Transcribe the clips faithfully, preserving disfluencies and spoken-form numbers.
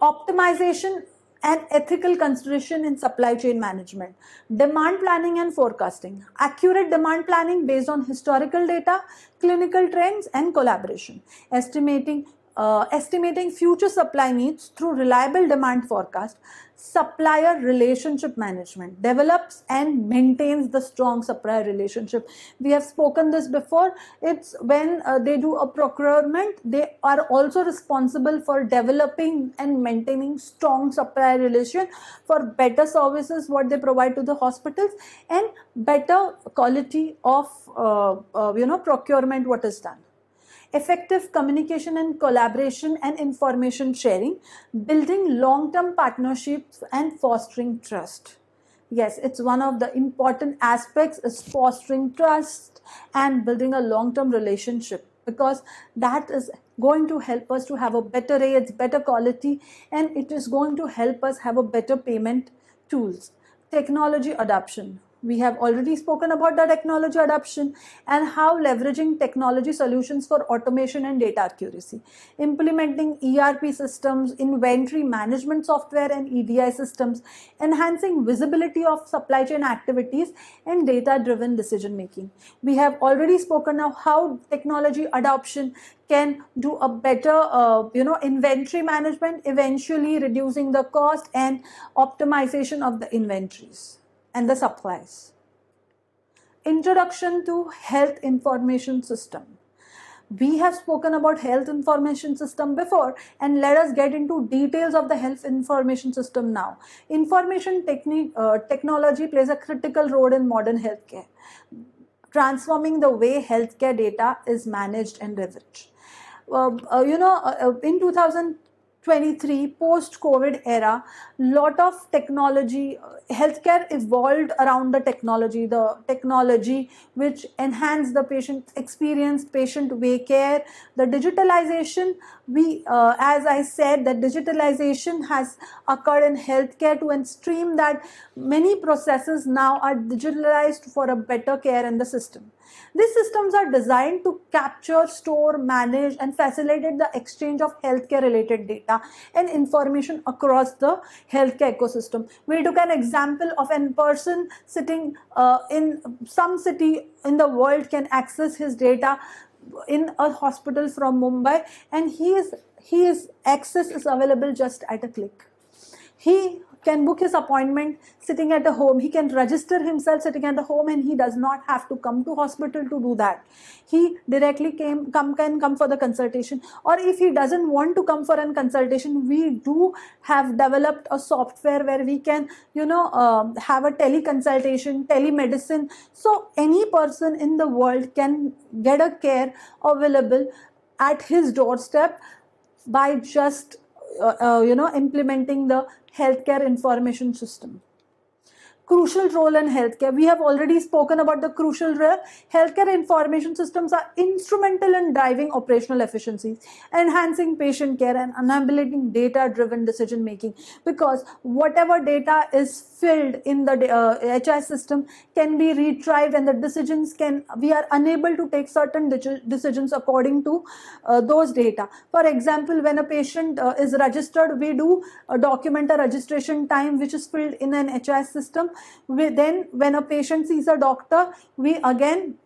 Optimization and ethical consideration in supply chain management, demand planning and forecasting, accurate demand planning based on historical data, clinical trends and collaboration, estimating uh, estimating future supply needs through reliable demand forecast, supplier relationship management, develops and maintains the strong supplier relationship. We have spoken this before. It's when uh, they do a procurement, they are also responsible for developing and maintaining strong supplier relation for better services what they provide to the hospitals and better quality of uh, uh, you know procurement what is done. Effective communication and collaboration and information sharing, building long-term partnerships and fostering trust. Yes, it's one of the important aspects is fostering trust and building a long-term relationship, because that is going to help us to have a better rates, better quality, and it is going to help us have a better payment tools. Technology adoption. We have already spoken about the technology adoption and how leveraging technology solutions for automation and data accuracy, implementing E R P systems, inventory management software and E D I systems, enhancing visibility of supply chain activities and data-driven decision making. We have already spoken of how technology adoption can do a better uh, you know inventory management, eventually reducing the cost and optimization of the inventories and the supplies. Introduction to health information system. We have spoken about health information system before, and let us get into details of the health information system now. Information technique, uh, technology plays a critical role in modern healthcare, transforming the way healthcare data is managed and leveraged. Uh, uh, you know, uh, in two thousand twenty-three post-COVID era, lot of technology, healthcare evolved around the technology, the technology which enhanced the patient experience, patient way care, the digitalization. We, uh, as I said, that digitalization has occurred in healthcare to an extreme that many processes now are digitalized for a better care in the system. These systems are designed to capture, store, manage, and facilitate the exchange of healthcare related data and information across the healthcare ecosystem. We took an example of a person sitting uh, in some city in the world can access his data in a hospital from Mumbai, and he is his access is available just at a click. He can book his appointment sitting at a home. He can register himself sitting at the home, and he does not have to come to hospital to do that. He directly came, come, can come for the consultation. Or if he doesn't want to come for a consultation, we do have developed a software where we can, you know, uh, have a teleconsultation, telemedicine. So any person in the world can get a care available at his doorstep by just uh, uh, you know, implementing the healthcare information system. Crucial role in healthcare. We have already spoken about the crucial role. Healthcare information systems are instrumental in driving operational efficiencies, enhancing patient care and enabling data-driven decision making, because whatever data is filled in the uh, H I system can be retrieved, and the decisions can, we are unable to take certain decisions according to uh, those data. For example, when a patient uh, is registered, we do uh, document a registration time which is filled in an H I system. We then, when a patient sees a doctor, we again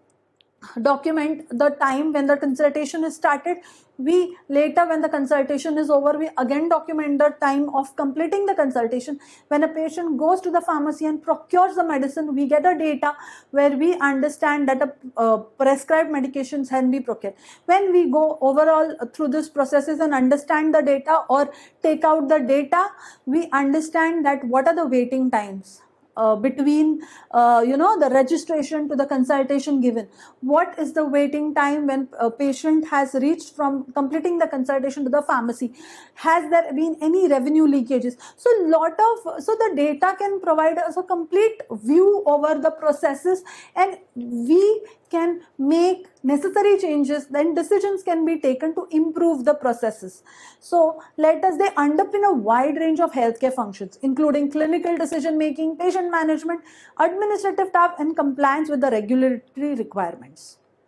document the time when the consultation is started. We later, when the consultation is over, we again document the time of completing the consultation. When a patient goes to the pharmacy and procures the medicine, we get a data where we understand that a uh, prescribed medications can be procured. When we go overall through this processes and understand the data or take out the data, we understand that what are the waiting times. Uh, between uh, you know the registration to the consultation given. What is the waiting time when a patient has reached from completing the consultation to the pharmacy? Has there been any revenue leakages? So lot of so the data can provide us a complete view over the processes, and we can make necessary changes, then decisions can be taken to improve the processes. So let us, they underpin a wide range of healthcare functions, including clinical decision making, patient management, administrative tasks, and compliance with the regulatory requirements.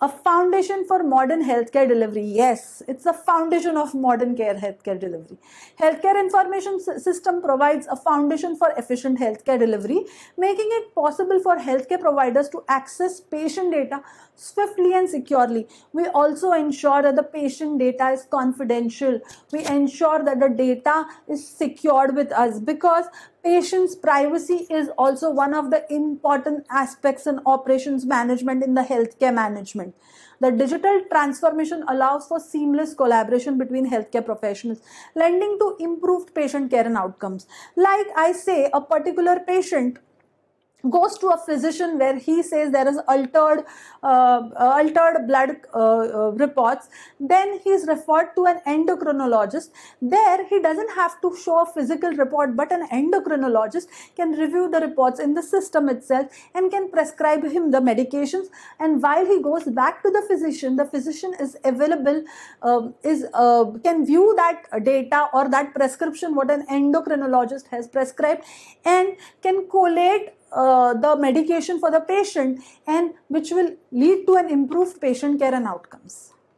A foundation for modern healthcare delivery. Yes, it's the foundation of modern care healthcare delivery. Healthcare information system provides a foundation for efficient healthcare delivery, making it possible for healthcare providers to access patient data swiftly and securely. We also ensure that the patient data is confidential. We ensure that the data is secured with us, because patient's privacy is also one of the important aspects in operations management in the healthcare management. The digital transformation allows for seamless collaboration between healthcare professionals, lending to improved patient care and outcomes. Like I say, a particular patient goes to a physician where he says there is altered uh, altered blood uh, uh, reports, then he is referred to an endocrinologist. There he doesn't have to show a physical report, but an endocrinologist can review the reports in the system itself and can prescribe him the medications. And while he goes back to the physician, the physician is available, uh, is uh, can view that data or that prescription what an endocrinologist has prescribed, and can collate Uh, the medication for the patient, and which will lead to an improved patient care and outcomes.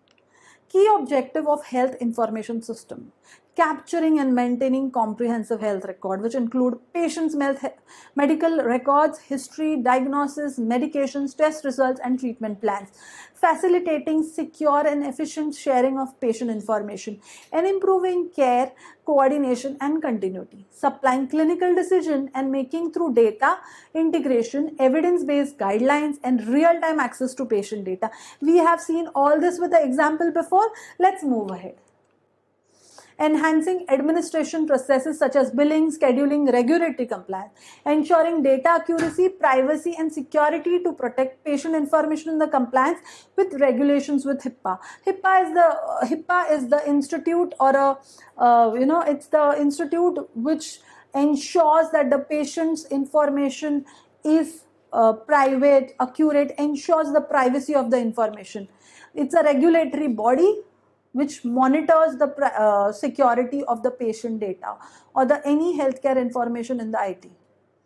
Key objective of health information system: capturing and maintaining comprehensive health record, which include patient's medical records, history, diagnosis, medications, test results, and treatment plans, facilitating secure and efficient sharing of patient information, and improving care, coordination, and continuity, supplying clinical decision and making through data integration, evidence-based guidelines, and real-time access to patient data. We have seen all this with the example before. Let's move ahead. Enhancing administration processes such as billing, scheduling, regulatory compliance, ensuring data accuracy, privacy, and security to protect patient information in the compliance with regulations with HIPAA. HIPAA is the uh, HIPAA is the institute, or a uh, you know it's the institute which ensures that the patient's information is uh, private, accurate, ensures the privacy of the information. It's a regulatory body which monitors the uh, security of the patient data or the any healthcare information in the I T.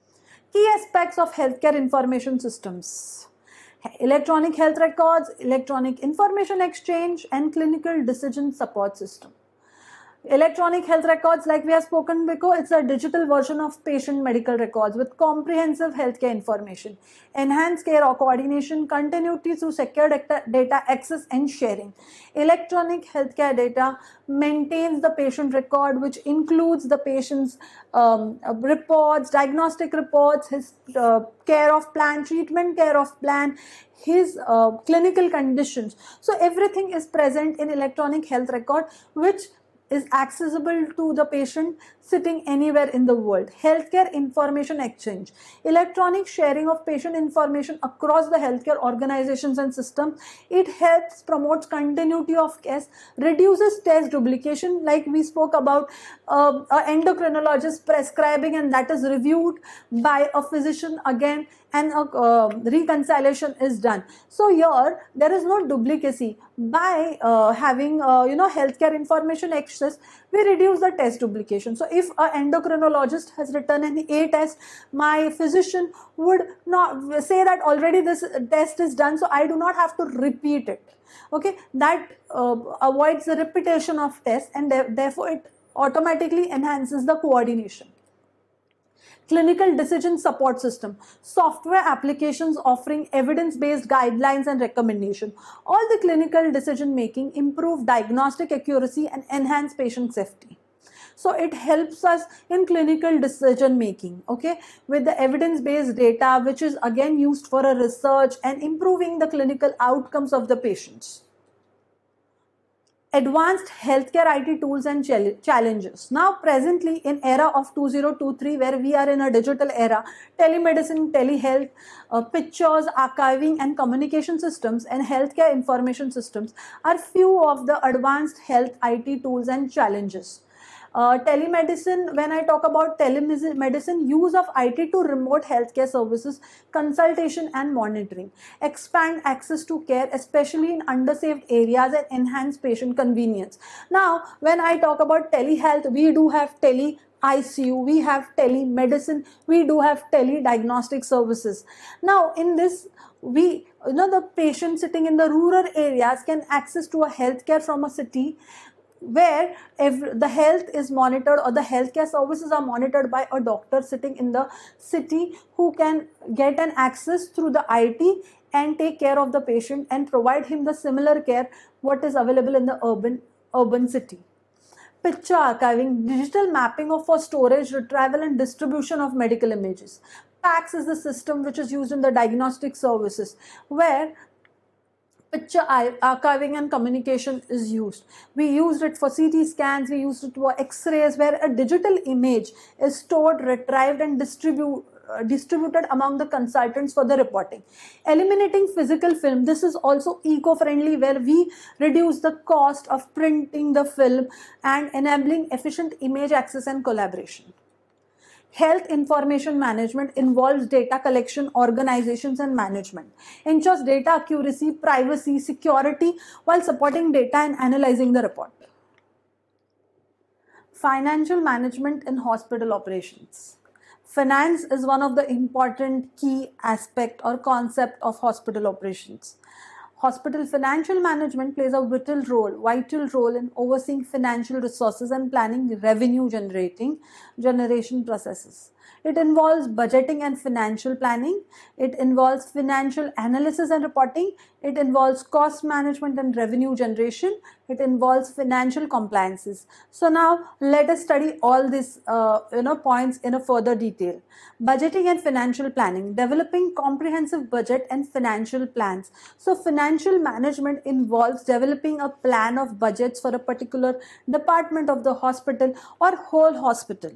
Key aspects of healthcare information systems: electronic health records, electronic information exchange, and clinical decision support system. Electronic health records, like we have spoken before, it's a digital version of patient medical records with comprehensive healthcare information, enhanced care or coordination, continuity through secure data access and sharing. Electronic healthcare data maintains the patient record, which includes the patient's um, reports, diagnostic reports, his uh, care of plan, treatment care of plan, his uh, clinical conditions. So everything is present in electronic health record, which is accessible to the patient sitting anywhere in the world. Healthcare information exchange: electronic sharing of patient information across the healthcare organizations and systems. It helps promote continuity of care, reduces test duplication, like we spoke about uh, an endocrinologist prescribing, and that is reviewed by a physician again, and a uh, reconciliation is done. So here there is no duplicacy. By uh, having uh, you know healthcare information access, we reduce the test duplication. So if an endocrinologist has written an A test, my physician would not say that already this test is done, so I do not have to repeat it. Okay, that uh, avoids the repetition of tests, and therefore it automatically enhances the coordination. Clinical decision support system: software applications offering evidence-based guidelines and recommendation. All the clinical decision making improve diagnostic accuracy and enhance patient safety. So it helps us in clinical decision making, okay, with the evidence-based data, which is again used for a research and improving the clinical outcomes of the patients. Advanced healthcare I T tools and challenges. Now presently in era of two thousand twenty-three, where we are in a digital era, telemedicine, telehealth, uh, pictures, archiving, and communication systems and healthcare information systems are few of the advanced health I T tools and challenges. Uh, telemedicine, when I talk about telemedicine, use of I T to remote healthcare services, consultation and monitoring, expand access to care, especially in underserved areas, and enhance patient convenience. Now, when I talk about telehealth, we do have tele I C U, we have telemedicine, we do have tele-diagnostic services. Now, in this, we, you know, the patient sitting in the rural areas can access to a healthcare from a city, where every, the health is monitored, or the healthcare services are monitored by a doctor sitting in the city, who can get an access through the I T and take care of the patient and provide him the similar care what is available in the urban urban city. Picture archiving, digital mapping of for storage, retrieval and distribution of medical images. PACS is the system which is used in the diagnostic services, where picture archiving and communication is used. We used it for C T scans, we used it for X-rays, where a digital image is stored, retrieved and distribute, uh, distributed among the consultants for the reporting. Eliminating physical film, this is also eco-friendly, where we reduce the cost of printing the film and enabling efficient image access and collaboration. Health information management involves data collection, organizations and management, ensures data accuracy, privacy, security while supporting data and analyzing the report. Financial management in hospital operations. Finance is one of the important key aspect or concept of hospital operations. Hospital financial management plays a vital role, vital role in overseeing financial resources and planning revenue generating generation processes. It involves budgeting and financial planning. It involves financial analysis and reporting. It involves cost management and revenue generation. It involves financial compliances. So now let us study all these uh, you know, points in a further detail. Budgeting and financial planning, developing comprehensive budget and financial plans. So financial management involves developing a plan of budgets for a particular department of the hospital or whole hospital.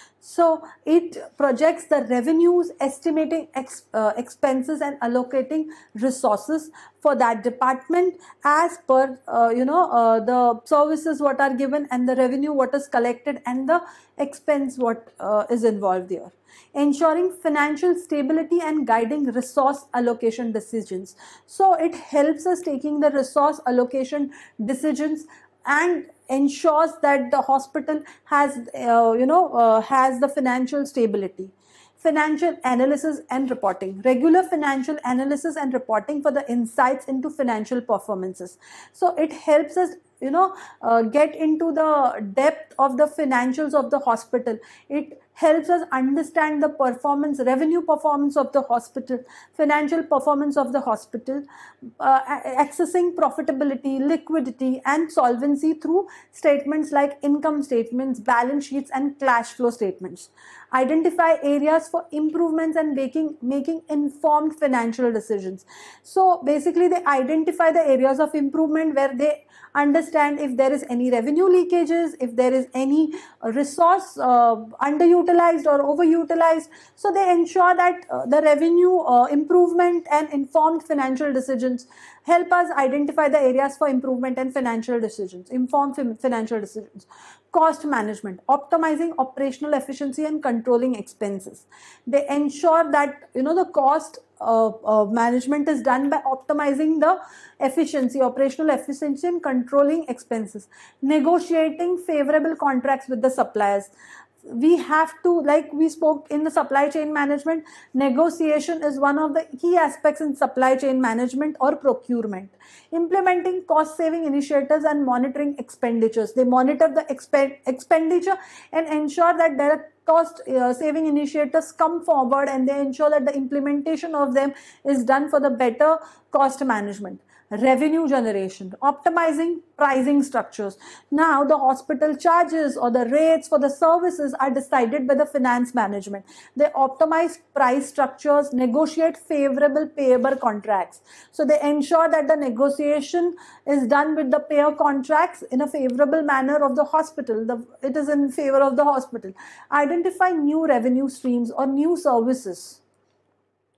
So it projects the revenues, estimating ex, uh, expenses and allocating resources for that department as per uh, you know uh, the services what are given and the revenue what is collected and the expense what uh, is involved there. Ensuring financial stability and guiding resource allocation decisions. So it helps us taking the resource allocation decisions and ensures that the hospital has uh, you know uh, has the financial stability. Financial analysis and reporting, regular financial analysis and reporting for the insights into financial performances. So it helps us you know uh, get into the depth of the financials of the hospital. It helps us understand the performance, revenue performance of the hospital, financial performance of the hospital, uh, accessing profitability, liquidity and solvency through statements like income statements, balance sheets and cash flow statements. Identify areas for improvements and making, making informed financial decisions. So basically they identify the areas of improvement where they understand if there is any revenue leakages, if there is any resource uh, underutilized or overutilized. So they ensure that uh, the revenue uh, improvement and informed financial decisions help us identify the areas for improvement and financial decisions, informed financial decisions. Cost management, optimizing operational efficiency and controlling expenses. They ensure that you know the cost uh, uh, management is done by optimizing the efficiency, operational efficiency and controlling expenses. Negotiating favorable contracts with the suppliers. We have to, like we spoke in the supply chain management, negotiation is one of the key aspects in supply chain management or procurement. Implementing cost saving initiatives and monitoring expenditures. They monitor the exp expenditure and ensure that there are cost uh, saving initiatives come forward and they ensure that the implementation of them is done for the better cost management. Revenue generation, optimizing pricing structures. Now the hospital charges or the rates for the services are decided by the finance management. They optimize price structures, negotiate favorable payable contracts. So they ensure that the negotiation is done with the payer contracts in a favorable manner of the hospital. The, it is in favor of the hospital. Identify new revenue streams or new services.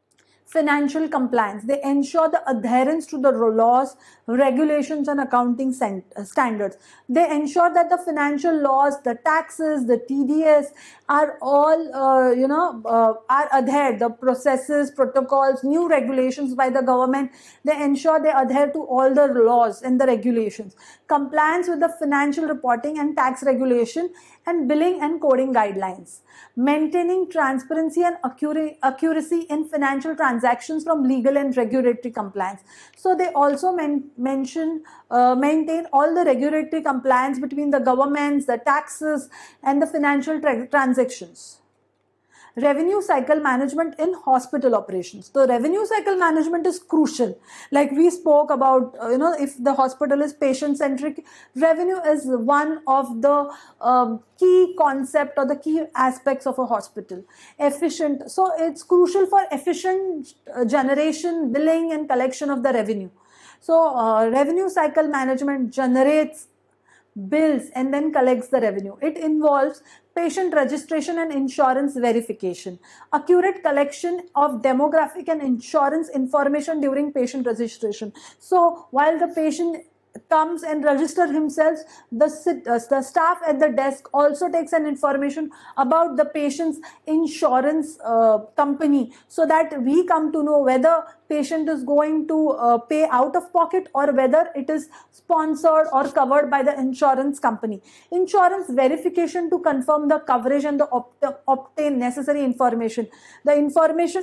Financial compliance. They ensure the adherence to the laws, regulations and accounting standards. They ensure that the financial laws, the taxes, the T D S are all, uh, you know, uh, are adhered. The processes, protocols, new regulations by the government, they ensure they adhere to all the laws and the regulations. Compliance with the financial reporting and tax regulation and billing and coding guidelines. Maintaining transparency and accuracy in financial transactions from legal and regulatory compliance. So they also men mention, uh, maintain all the regulatory compliance between the governments, the taxes and the financial tra transactions. Revenue cycle management in hospital operations. The revenue cycle management is crucial. Like we spoke about, uh, you know, if the hospital is patient-centric, revenue is one of the um, key concept or the key aspects of a hospital. Efficient. So it's crucial for efficient uh, generation, billing and collection of the revenue. So uh, revenue cycle management generates bills and then collects the revenue. It involves patient registration and insurance verification, accurate collection of demographic and insurance information during patient registration. So while the patient comes and registers himself, the, uh, the staff at the desk also takes an information about the patient's insurance uh, company, so that we come to know whether patient is going to uh, pay out of pocket or whether it is sponsored or covered by the insurance company. Insurance verification to confirm the coverage and the opt obtain necessary information. The information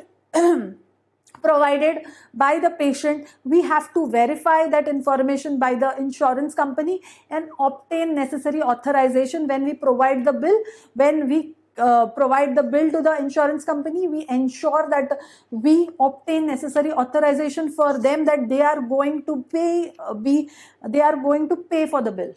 provided by the patient, we have to verify that information by the insurance company and obtain necessary authorization when we provide the bill. When we uh, provide the bill to the insurance company, we ensure that we obtain necessary authorization for them that they are going to pay, uh, be, they are going to pay for the bill.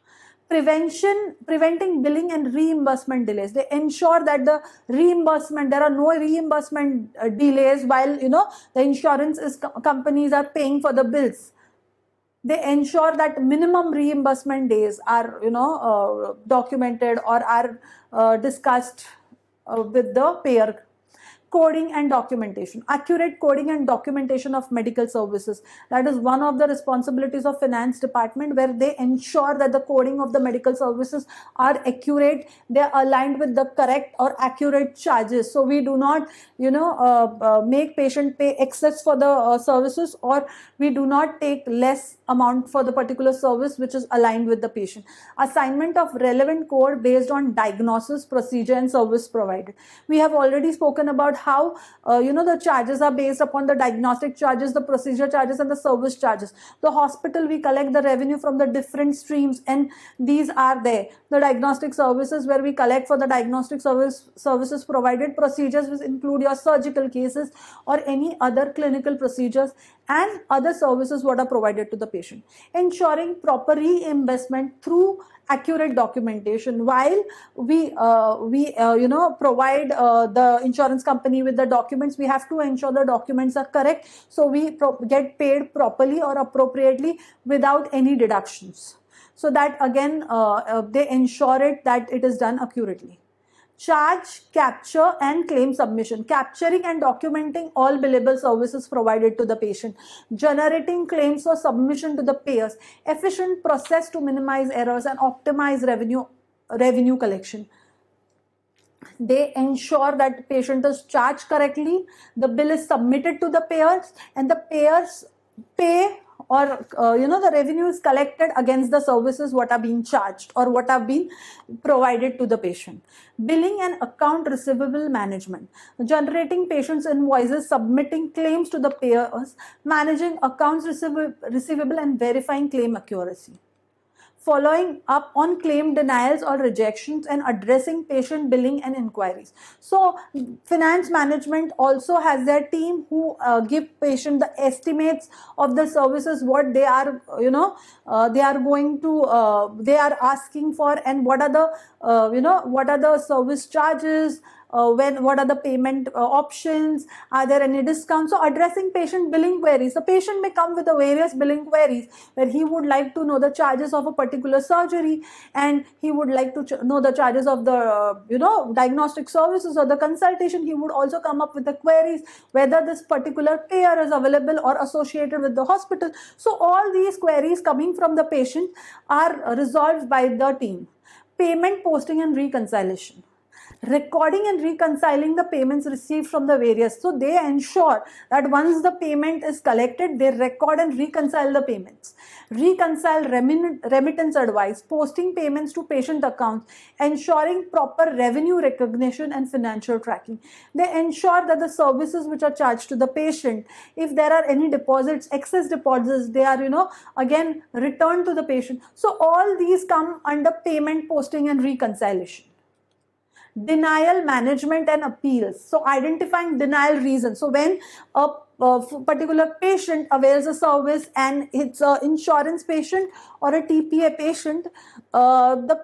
Prevention, preventing billing and reimbursement delays. They ensure that the reimbursement, there are no reimbursement uh, delays while, you know, the insurance is, companies are paying for the bills. They ensure that minimum reimbursement days are, you know, uh, documented or are uh, discussed uh, with the payer. Coding and documentation. Accurate coding and documentation of medical services. That is one of the responsibilities of finance department, where they ensure that the coding of the medical services are accurate. They are aligned with the correct or accurate charges. So we do not, you know, uh, uh, make patient pay excess for the uh, services, or we do not take less amount for the particular service which is aligned with the patient. Assignment of relevant code based on diagnosis, procedure and service provided. We have already spoken about how uh, you know, the charges are based upon the diagnostic charges, the procedure charges and the service charges. The hospital, we collect the revenue from the different streams, and these are there. The diagnostic services, where we collect for the diagnostic service services provided. Procedures, which include your surgical cases or any other clinical procedures, and other services what are provided to the patient. Ensuring proper reimbursement through accurate documentation. While we uh, we uh, you know, provide uh, the insurance company with the documents, we have to ensure the documents are correct, so we pro get paid properly or appropriately without any deductions. So that again uh, uh, they ensure it that it is done accurately. Charge, capture and claim submission. Capturing and documenting all billable services provided to the patient. Generating claims for submission to the payers. Efficient process to minimize errors and optimize revenue, revenue collection. They ensure that the patient is charged correctly, the bill is submitted to the payers, and the payers pay, or uh, you know, the revenue is collected against the services what are being charged or what have been provided to the patient. Billing and account receivable management. Generating patients' invoices, submitting claims to the payers, managing accounts receivable and verifying claim accuracy. Following up on claim denials or rejections and addressing patient billing and inquiries. So finance management also has their team who uh, give patient the estimates of the services what they are, you know, uh, they are going to, uh, they are asking for, and what are the, uh, you know, what are the service charges, uh, when what are the payment uh, options, are there any discounts. So addressing patient billing queries. The patient may come with the various billing queries where he would like to know the charges of a particular surgery, and he would like to ch- know the charges of the uh, you know diagnostic services or the consultation. He would also come up with the queries whether this particular payer is available or associated with the hospital. So all these queries coming from the patient are resolved by the team. Payment posting and reconciliation. Recording and reconciling the payments received from the various. So they ensure that once the payment is collected, they record and reconcile the payments. Reconcile remit remittance advice, posting payments to patient accounts, ensuring proper revenue recognition and financial tracking. They ensure that the services which are charged to the patient, if there are any deposits, excess deposits, they are, you know, again returned to the patient. So all these come under payment posting and reconciliation. Denial management and appeals. So identifying denial reasons. So when a, a particular patient avails a service and it's an insurance patient or a T P A patient, uh, the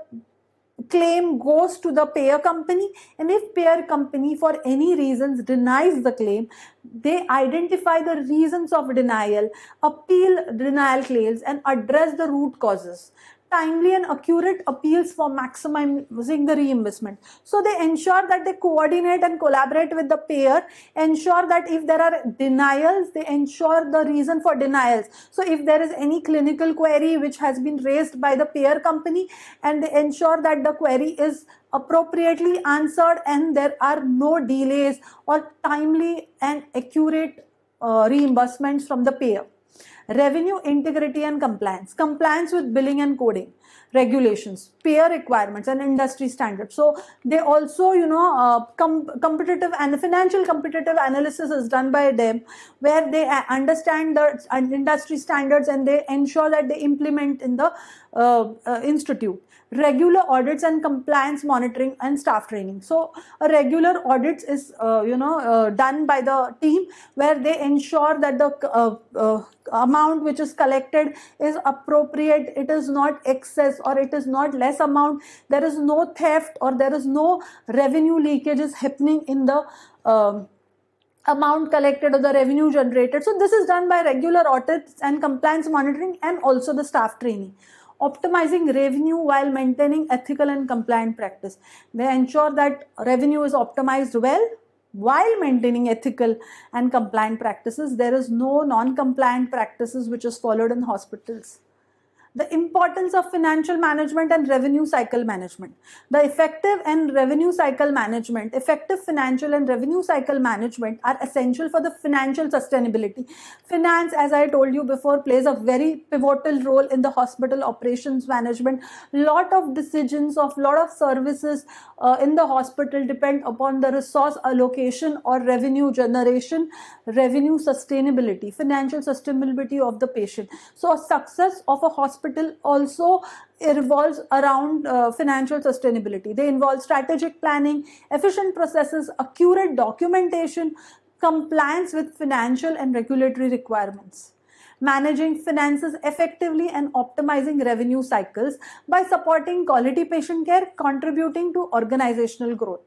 claim goes to the payer company, and if payer company for any reasons denies the claim, they identify the reasons of denial, appeal denial claims, and address the root causes. Timely and accurate appeals for maximizing the reimbursement. So they ensure that they coordinate and collaborate with the payer, ensure that if there are denials, they ensure the reason for denials. So if there is any clinical query which has been raised by the payer company, and they ensure that the query is appropriately answered and there are no delays, or timely and accurate uh, reimbursements from the payer. Revenue integrity and compliance. Compliance with billing and coding regulations, payer requirements, and industry standards. So they also, you know, uh, com competitive and financial competitive analysis is done by them, where they understand the industry standards and they ensure that they implement in the uh, uh, institute. Regular audits and compliance monitoring and staff training. So a regular audits is uh, you know uh, done by the team, where they ensure that the uh, uh, amount which is collected is appropriate, it is not excess or it is not less amount, there is no theft or there is no revenue leakages happening in the um, amount collected or the revenue generated. So this is done by regular audits and compliance monitoring and also the staff training. Optimizing revenue while maintaining ethical and compliant practice. They ensure that revenue is optimized well while maintaining ethical and compliant practices. There is no non-compliant practices which is followed in hospitals. The importance of financial management and revenue cycle management. The effective and revenue cycle management, effective financial and revenue cycle management are essential for the financial sustainability. Finance, as I told you before, plays a very pivotal role in the hospital operations management. Lot of decisions of lot of services uh, in the hospital depend upon the resource allocation or revenue generation, revenue sustainability, financial sustainability of the patient. So a success of a hospital also revolves around uh, financial sustainability. They involve strategic planning, efficient processes, accurate documentation, compliance with financial and regulatory requirements. Managing finances effectively and optimizing revenue cycles by supporting quality patient care, contributing to organizational growth.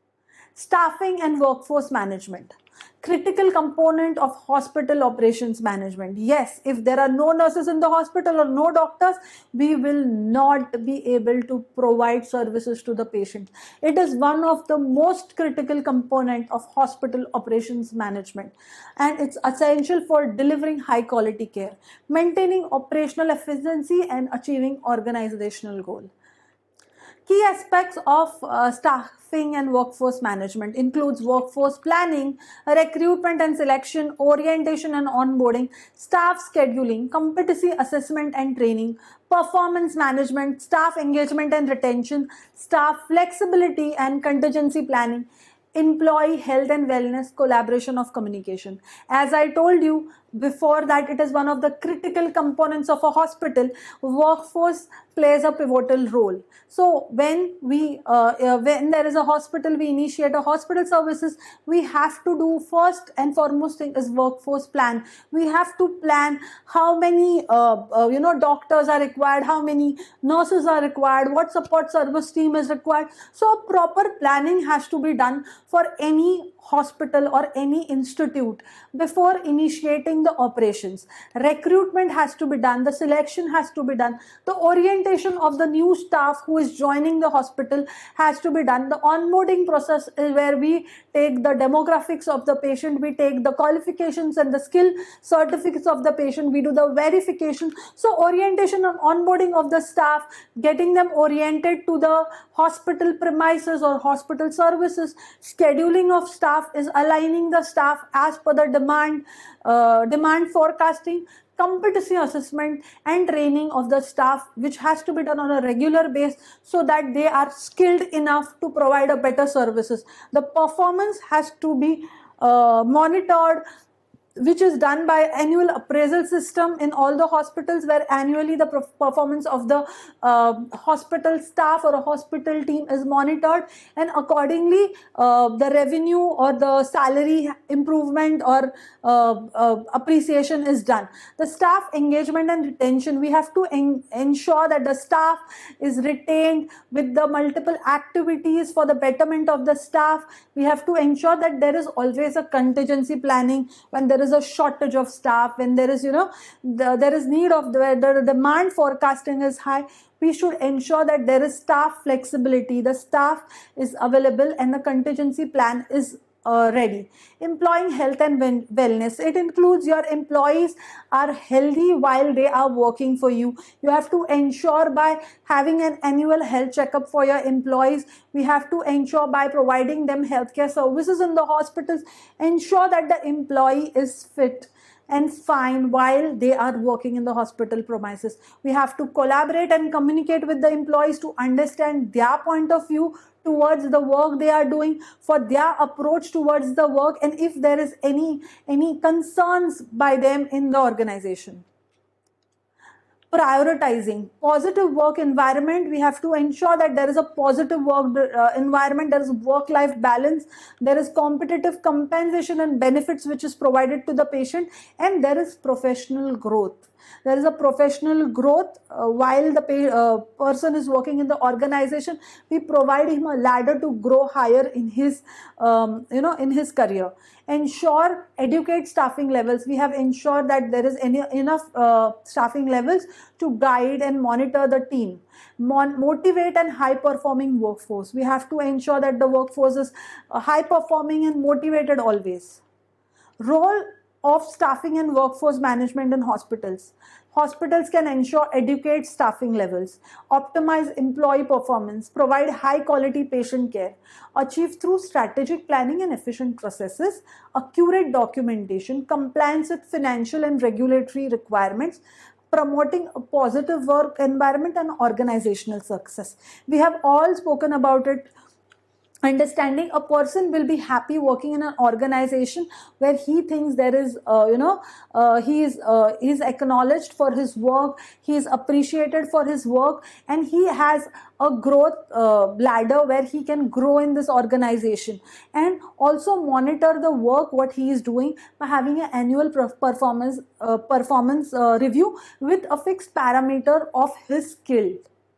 Staffing and workforce management. Critical component of hospital operations management. Yes, if there are no nurses in the hospital or no doctors, we will not be able to provide services to the patient. It is one of the most critical component of hospital operations management, and it's essential for delivering high quality care, maintaining operational efficiency, and achieving organizational goal. Key aspects of uh, staffing and workforce management includes workforce planning, recruitment and selection, orientation and onboarding, staff scheduling, competency assessment and training, performance management, staff engagement and retention, staff flexibility and contingency planning, employee health and wellness collaboration of communication. As I told you before that it is one of the critical components of a hospital. Workforce plays a pivotal role. So when we uh, uh, when there is a hospital, we initiate a hospital services, we have to do first and foremost thing is workforce plan. We have to plan how many uh, uh, you know doctors are required, how many nurses are required, what support service team is required. So a proper planning has to be done for any hospital or any institute before initiating the operations. Recruitment has to be done, the selection has to be done, the orientation of the new staff who is joining the hospital has to be done. The onboarding process is where we take the demographics of the patient, we take the qualifications and the skill certificates of the patient, we do the verification. So orientation and onboarding of the staff, getting them oriented to the hospital premises or hospital services, scheduling of staff is aligning the staff as per the demand, uh, demand forecasting, competency assessment and training of the staff, which has to be done on a regular basis so that they are skilled enough to provide a better services. The performance has to be uh, monitored, which is done by annual appraisal system in all the hospitals, where annually the performance of the uh, hospital staff or a hospital team is monitored, and accordingly uh, the revenue or the salary improvement or uh, uh, appreciation is done. The staff engagement and retention, we have to en ensure that the staff is retained with the multiple activities for the betterment of the staff. We have to ensure that there is always a contingency planning when there is a shortage of staff, when there is you know the, there is need of the, the demand forecasting is high. We should ensure that there is staff flexibility, the staff is available and the contingency plan is uh, ready. Employing health and wellness, it includes your employees are healthy while they are working for you. You have to ensure by having an annual health checkup for your employees. We have to ensure by providing them healthcare services in the hospitals, ensure that the employee is fit and fine while they are working in the hospital premises. We have to collaborate and communicate with the employees to understand their point of view towards the work they are doing, for their approach towards the work, and if there is any any concerns by them in the organization. Prioritizing positive work environment, we have to ensure that there is a positive work uh, environment, there is work-life balance, there is competitive compensation and benefits which is provided to the patient, and there is professional growth. There is a professional growth uh, while the pay, uh, person is working in the organization. We provide him a ladder to grow higher in his um, you know in his career. Ensure educate staffing levels. We have ensured that there is any, enough uh, staffing levels to guide and monitor the team. Mon motivate and high performing workforce. We have to ensure that the workforce is uh, high performing and motivated always. Role of staffing and workforce management in hospitals. Hospitals can ensure educate staffing levels, optimize employee performance, provide high quality patient care, achieve through strategic planning and efficient processes, accurate documentation, compliance with financial and regulatory requirements, promoting a positive work environment and organizational success. We have all spoken about it. Understanding a person will be happy working in an organization where he thinks there is, uh, you know, uh, he is uh, he is acknowledged for his work, he is appreciated for his work, and he has a growth uh, ladder where he can grow in this organization, and also monitor the work what he is doing by having an annual performance uh, performance uh, review with a fixed parameter of his skill.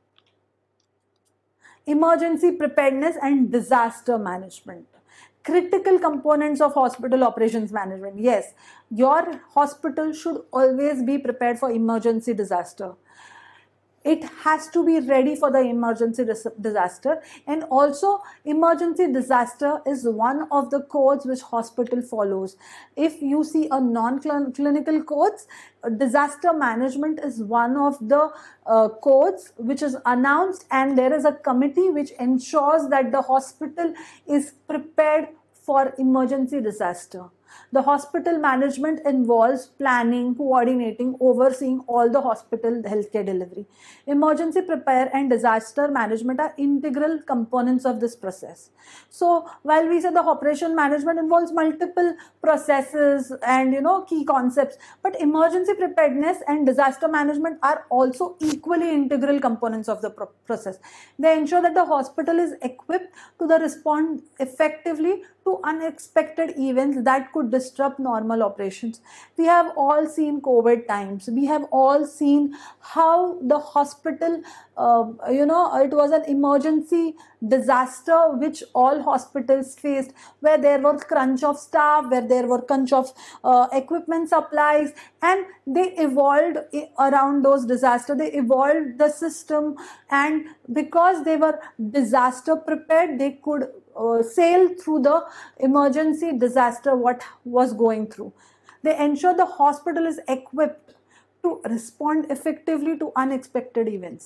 Emergency preparedness and disaster management. Critical components of hospital operations management. Yes, your hospital should always be prepared for emergency disaster. It has to be ready for the emergency disaster, and also emergency disaster is one of the codes which hospital follows. If you see a non-clinical codes, disaster management is one of the uh, codes which is announced, and there is a committee which ensures that the hospital is prepared for emergency disaster. The hospital management involves planning, coordinating, overseeing all the hospital healthcare delivery. Emergency prepare and disaster management are integral components of this process. So while we say the operation management involves multiple processes and you know key concepts, but emergency preparedness and disaster management are also equally integral components of the pro process. They ensure that the hospital is equipped to the respond effectively to unexpected events that could disrupt normal operations. We have all seen COVID times. We have all seen how the hospital, uh, you know, it was an emergency disaster which all hospitals faced, where there were crunch of staff, where there were crunch of uh, equipment supplies, and they evolved around those disasters. They evolved the system, and because they were disaster prepared, they could Uh, sail through the emergency disaster what was going through. They ensure the hospital is equipped to respond effectively to unexpected events.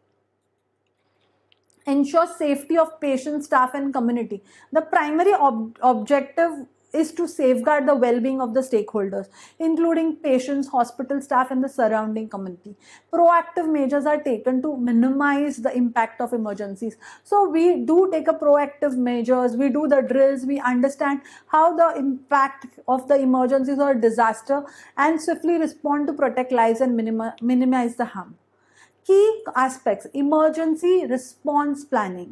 Ensure safety of patients, staff and community. The primary ob objective is to safeguard the well-being of the stakeholders, including patients, hospital staff and the surrounding community. Proactive measures are taken to minimize the impact of emergencies. So we do take a proactive measures, we do the drills, we understand how the impact of the emergencies or disaster and swiftly respond to protect lives and minimi minimize the harm. Key aspects: emergency response planning.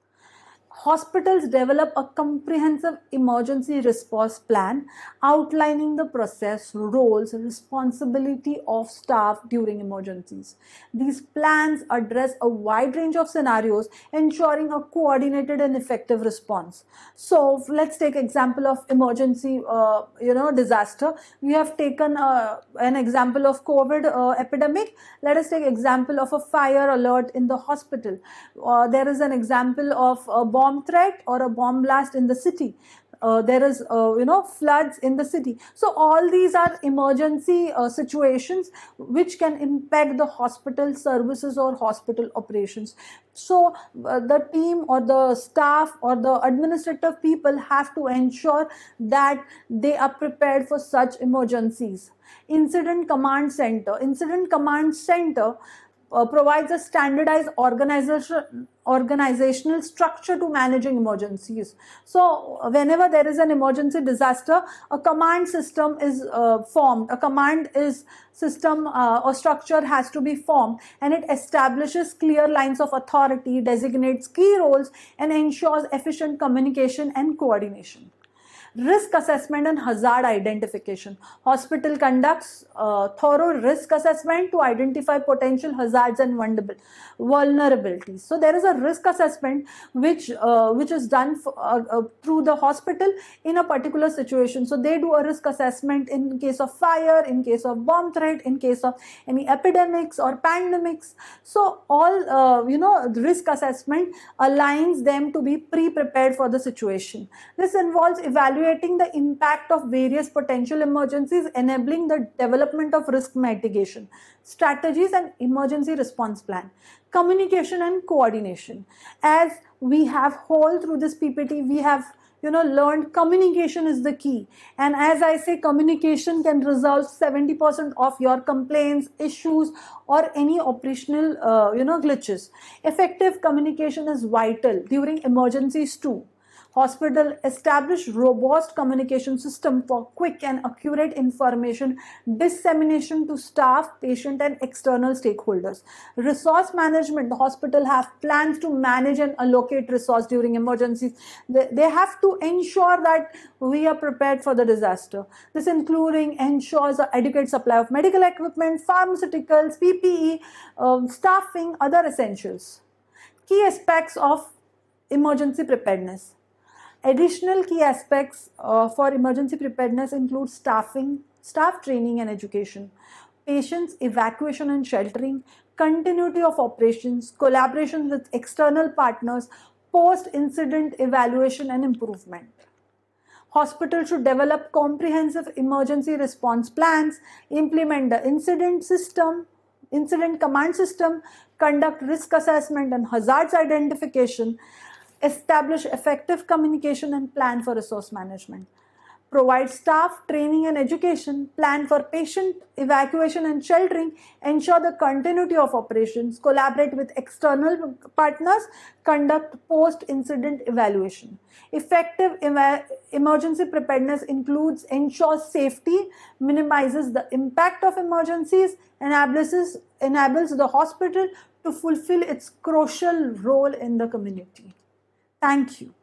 Hospitals develop a comprehensive emergency response plan outlining the process, roles, responsibility of staff during emergencies. These plans address a wide range of scenarios, ensuring a coordinated and effective response. So let's take example of emergency, uh, you know, disaster. We have taken uh, an example of COVID uh, epidemic. Let us take example of a fire alert in the hospital. Uh, there is an example of a bomb threat or a bomb blast in the city. Uh, there is uh, you know floods in the city. So all these are emergency uh, situations which can impact the hospital services or hospital operations. So uh, the team or the staff or the administrative people have to ensure that they are prepared for such emergencies. Incident command center. Incident command center Uh, provides a standardized organization, organizational structure to managing emergencies. So whenever there is an emergency disaster, a command system is uh, formed. A command is system uh, or structure has to be formed, and it establishes clear lines of authority, designates key roles, and ensures efficient communication and coordination. Risk assessment and hazard identification. Hospital conducts uh, thorough risk assessment to identify potential hazards and vulnerabilities. So there is a risk assessment which uh, which is done for, uh, uh, through the hospital in a particular situation. So they do a risk assessment in case of fire, in case of bomb threat, in case of any epidemics or pandemics. So all uh, you know risk assessment aligns them to be pre-prepared for the situation. This involves evaluating evaluating the impact of various potential emergencies, enabling the development of risk mitigation strategies and emergency response plan. Communication and coordination. As we have whole through this P P T, we have you know learned communication is the key, and as I say, communication can resolve seventy percent of your complaints, issues or any operational uh, you know glitches. Effective communication is vital during emergencies too. Hospital establish robust communication system for quick and accurate information dissemination to staff, patient and external stakeholders. Resource management. The hospital have plans to manage and allocate resource during emergencies. They, they have to ensure that we are prepared for the disaster. This including ensures an adequate supply of medical equipment, pharmaceuticals, P P E, um, staffing, other essentials. Key aspects of emergency preparedness. Additional key aspects uh, for emergency preparedness include staffing, staff training and education, patients evacuation and sheltering, continuity of operations, collaboration with external partners, post-incident evaluation and improvement. Hospitals should develop comprehensive emergency response plans, implement the incident system, incident command system, conduct risk assessment and hazards identification, establish effective communication and plan for resource management. provide staff training and education, plan for patient evacuation and sheltering, ensure the continuity of operations, collaborate with external partners, conduct post-incident evaluation. Effective emergency preparedness includes ensures safety, minimizes the impact of emergencies, enables, enables the hospital to fulfill its crucial role in the community. Thank you.